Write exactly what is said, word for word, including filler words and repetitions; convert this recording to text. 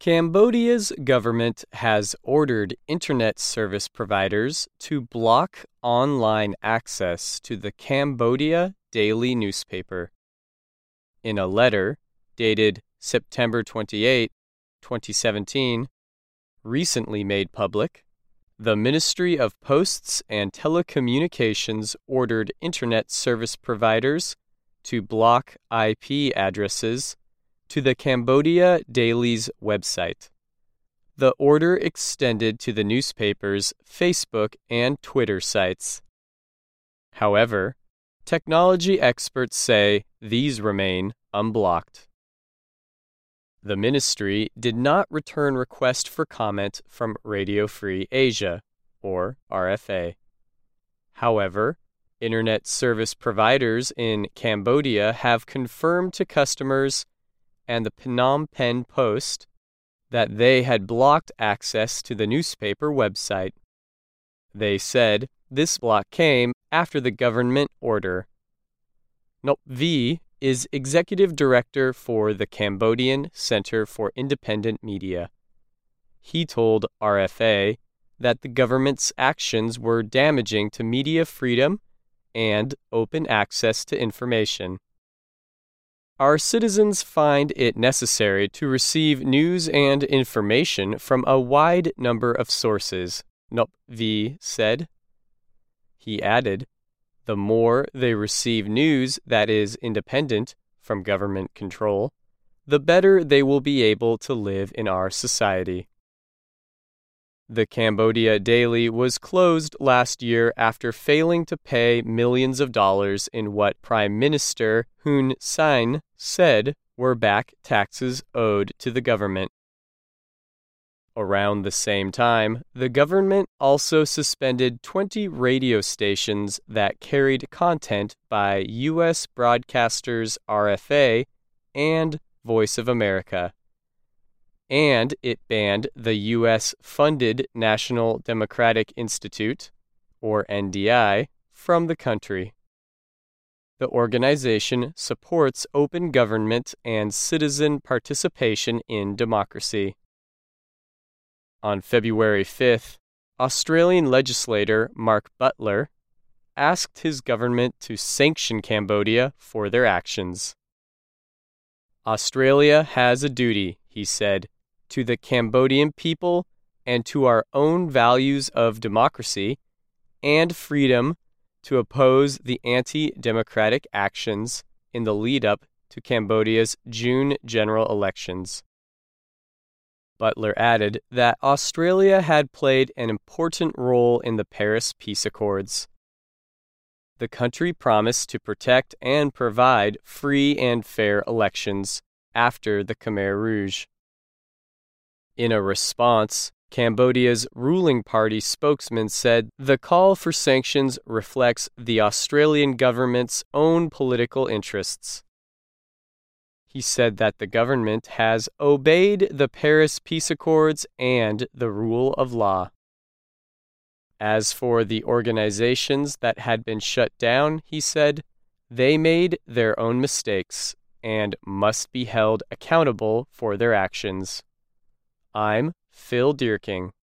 Cambodia's government has ordered internet service providers to block online access to the Cambodia Daily newspaper. In a letter dated September twenty-eighth, twenty seventeen, recently made public, the Ministry of Posts and Telecommunications ordered internet service providers to block I P addresses to the Cambodia Daily's website. The order extended to the newspaper's Facebook and Twitter sites. However, technology experts say these remain unblocked. The ministry did not return request for comment from Radio Free Asia, or R F A. However, internet service providers in Cambodia have confirmed to customers and the Phnom Penh Post that they had blocked access to the newspaper website. They said this block came after the government order. Nop V is executive director for the Cambodian Center for Independent Media. He told R F A that the government's actions were damaging to media freedom and open access to information. Our citizens find it necessary to receive news and information from a wide number of sources, Nop V said. He added, the more they receive news that is independent from government control, the better they will be able to live in our society. The Cambodia Daily was closed last year after failing to pay millions of dollars in what Prime Minister Hun Sen said were back taxes owed to the government. Around the same time, the government also suspended twenty radio stations that carried content by U S broadcasters R F A and Voice of America. And it banned the U S-funded National Democratic Institute, or N D I, from the country. The organization supports open government and citizen participation in democracy. On February fifth, Australian legislator Mark Butler asked his government to sanction Cambodia for their actions. Australia has a duty, he said, to the Cambodian people and to our own values of democracy and freedom to oppose the anti-democratic actions in the lead-up to Cambodia's June general elections. Butler added that Australia had played an important role in the Paris Peace Accords. The country promised to protect and provide free and fair elections after the Khmer Rouge. In a response, Cambodia's ruling party spokesman said the call for sanctions reflects the Australian government's own political interests. He said that the government has obeyed the Paris Peace Accords and the rule of law. As for the organizations that had been shut down, he said, they made their own mistakes and must be held accountable for their actions. I'm Phil Dierking.